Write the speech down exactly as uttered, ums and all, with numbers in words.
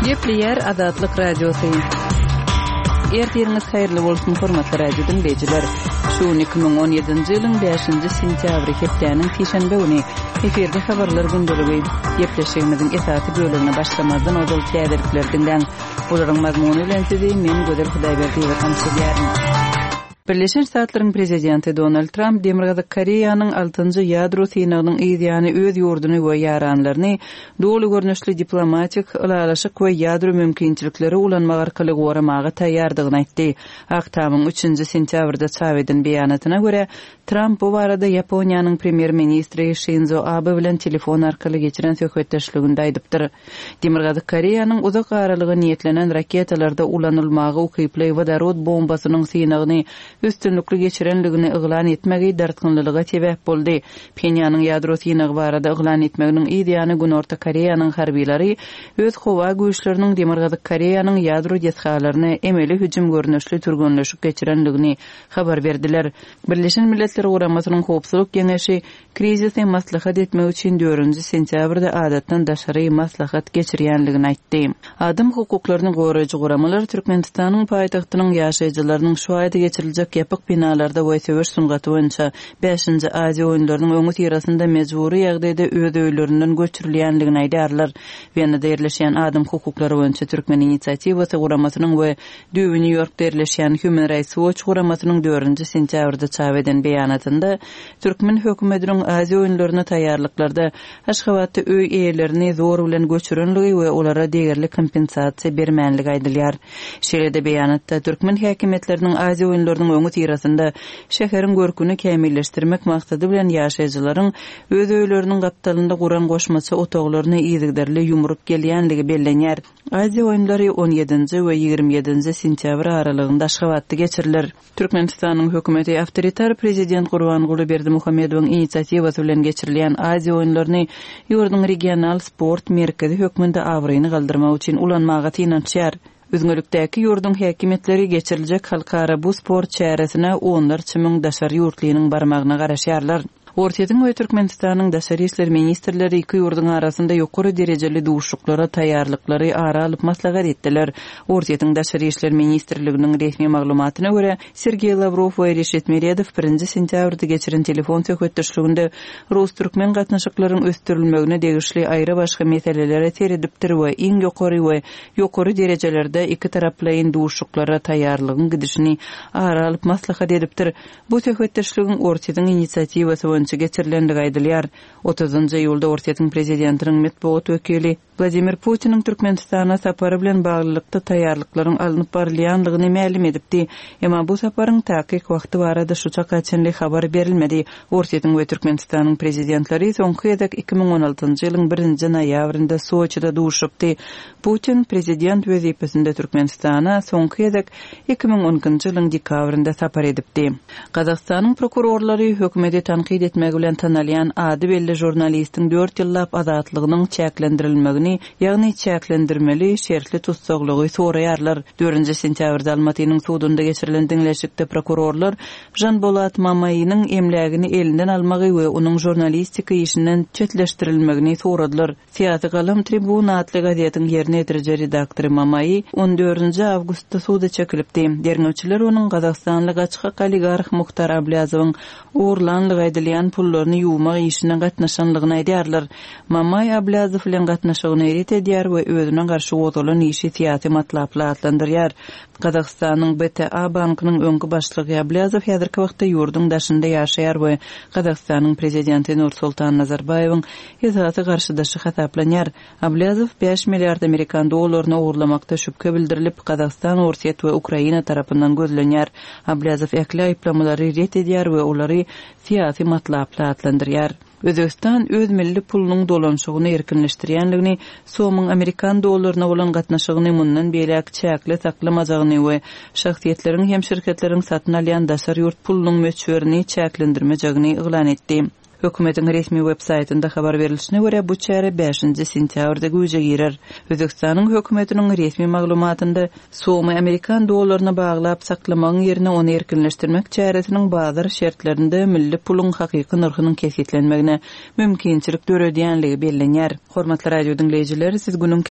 Gepleyer Azatlyk Radiosu. Ertiriniz hayırlı bolsun hormatly radio dinleyijiler. Şu iki bin on ýedinji ýylyň beşinji sentýabry hepdeniň Tişenbe güni eferde habarlar gündäligi gepleşigimiziň esasy bölümine başlamazdan ozal täderliklerden olaryň mazmuny bilen sizi men Göder Hudaýberdiýew tanışdyrýarym. Birleşen Ştatlaryň prezidenti Donald Trump Demirgazy Koreýanyň altynjy ýadro synagynyň ýa-ni öz ýurduny we ýaranlaryny doly görnüşli diplomatik ulalaşyk we ýadro mümkinçilikleri ulanmak arkaly goramaga taýýardygyny aýtdy. Aktamyň üçinji sentýabrda çap edilen beýanatyna görä Trump bu barada Ýaponiýanyň premier ministri Shinzo Abe bilen telefon arkaly geçiren söhbetdeşliginde aýdypdyr. Demirgazy Koreýanyň uzak aralygy niýetlenen raketalarda ulanylmagy ukyply vodorod bombasynyň synagyny üstünlükli geçirenligini ıglan etmegi dartgınlylyga sebäp boldy. Pjenýanyň ýadro synagy barada ıglan etmeginiň ideýany Günorta Koreýanyň harbiýleri öz howa güýçleriniň Demirgazy Koreýanyň ýadro ýetgalaryny emeli hüjüm görnüşli türgünleşik geçirenligini habar berdiler. Birleşen Milletler Guramasynyň howpsuzlyk geňeşi krizisy maslahat etmek üçin dördünji sentýabrda adatdan daşary maslahat geçirýänligini aýtdy. Adam hukuklaryny goraýjy guramalar Türkmenistanyň paýtagtynyň ýaşaýjylarynyň şu aýda geçiriljek ýapyk binalarda we söwüş sungaty boýunça beşinji Aziýa oýunlarynyň öňü tirasynda mejburi ýagdaýda öz öýlerinden göçürilýänligini aýdarlar. Wiener'de ýerleşýän adam hukuklary boýunça Türkmen inisiatiwasy guramasynyň we Düýbi New York'da ýerleşýän Human Rights Watch guramasynyň dördünji sentýabrda çap edilen beýanatynda Türkmen hökümetiniň Aziýa oýunlaryna taýýarlyklarda Aşgabatda öý eýelerini zor bilen göçürenligi we olara degirli kompensasiýa bermänligi aýdylýar. Şeýle-de beýanatda Türkmen häkimetleriniň Aziýa oýunlarynyň öňü tirasynda şäheriň görküni kämilleşdirmek maksady bilen ýaşaýjylaryň öz öýleriniň gapdalynda guran goşmaça otoglaryny ýygyderli ýumrup gelýänligi bellenýär. Aziýa oýunlary on ýedinji we ýigirme ýedinji sentýabr aralygynda Aşgabatda geçirilir. Türkmenistanyň hökümeti awtoritar prezident Gurbanguly Berdimuhammedowyň inisiatiwasy bilen geçirilýän Aziýa oýunlaryny ýurdun regional sport merkezi höküminde awryny galdyrmak üçin ulanmaga tinançýar. Özgürlükdäki ýurdun häkimetleri geçiriljek halkara bu sport çäresine onlarça müň daşary ýurtlynyň barmagyna garaşýarlar. Ortaýyň we Türkmenistanyň daşary işler ministrleri iki ýurdun arasynda ýokary derejeli duşuklara taýýarlyklary ara alyp maslahat etdiler. Ortaýyň daşary işler ministrliginiň resmi maglumatyna görä Sergey Lavrov we Reşet Meredow birinji sentýabrda geçiren telefon söhbetdeşliginde Rus türkmen gatnaşyklaryň östürilmegine degişli aýra başga meselelere teredipdir we iň ýokary we ýokary derejelerde iki taraplyň duşuklara taýýarlygyň gidişini ara alyp maslahat edipdir. Bu söhbetdeşligiň ortaýyň inisiatiwasy geçirilenligi aýdylýar. otuzunji ýylda Ortaýyň prezidentiniň medeniýet wekili Vladimir Putin'in Türkmenistana sapary bilen baglykda taýýarlyklaryň alınıp barylýanlygyny ma'lum edipdi. Emma bu saparyň täkik wagty barada şuça kaçynly habar berilmedi. Ortaýyň we Türkmenistanyň prezidentleri soňky ýadak iki bin on altynjy ýylyň birinji noýabrynda Soçyda duşupdy. Putin prezident wezipesinde Türkmenistana soňky ýadak iki bin onunçy ýylyň dekabrynda sapar edipdi. Gazakstanyň prokurorlary hökümeti tanqid etmek bilen tanalýan ady belli jurnalistiň dört ýyllap azatlygynyň çäklendirilmegini, ýagny çäklendirmeli şertli tutsaklygy soraýarlar. dördünji sentýabrda Almatynyň sudunda geçirilen diňleşikde prokurorlar Jan Bolat Mamaýynyň emlägini elinden almagy we onuň jurnalistika işinden çetleşdirilmegini soradylar. Siýasy galam Tribun adly gazetiň ýerine ýetirje redaktory Mamaýy on dördünji awgustda suda çekilipdi. Derňewçiler onuň Gazakstanlyk açyk oligarh Muhtar Ablazowyň uğurlanlygy aýdylýan pullaryny ýuwmak işinden gatnaşanlygyny aýdýarlar. Mamaýy Ablazow bilen gatnaşygyny erit edýär we özüne garşy gozalan işi siýasy matlaply adlandyrýar. Gazakstanyň B T A bankynyň öňkü başlygy Ablazow häzirki wagtda ýurdun daşynda ýaşaýar we Gazakstanyň prezidenti Nursultan Nazarbayewiň ýazasy garşydaşy hasaplanýar. Ablazow beş milliard Amerikan dollaryny uğurlamakda şüphe bildirilip Gazakstan, Orsiýa we Ukraina tarapyndan gözlenýär. Ablazow ekli aýplamalary ret edýär we olary siýasy matlaply adlandyrýar. Özbekistan öz milli pulunyň dolanşygyny erkinleşdirýänligini, soňyň Amerikan dollaryna bolan gatnaşygyny mundan beýlek çäkli saklamajygyny we şahsiýetleriň hem şirketleriň satyn alýan daşary ýurt pulunyň möçberini çäklendirmejegini eglan etdi. Hökümetiň resmi web-saytynda habar berilişine görä bu çäre beşinji sentýabrda güýje girer. Özbekistanyň hökümetiniň resmi maglumatynda soňmy Amerikan dollaryna baglap saklamagyň ýerine onu erkinleşdirmek çäresiniň bazar şertlerinde milli puluň hakyky narhynyň kesitlenmegine mümkinçilik döredýänligi bellenýär. Hormatly radio dinleýijiler, siz günüň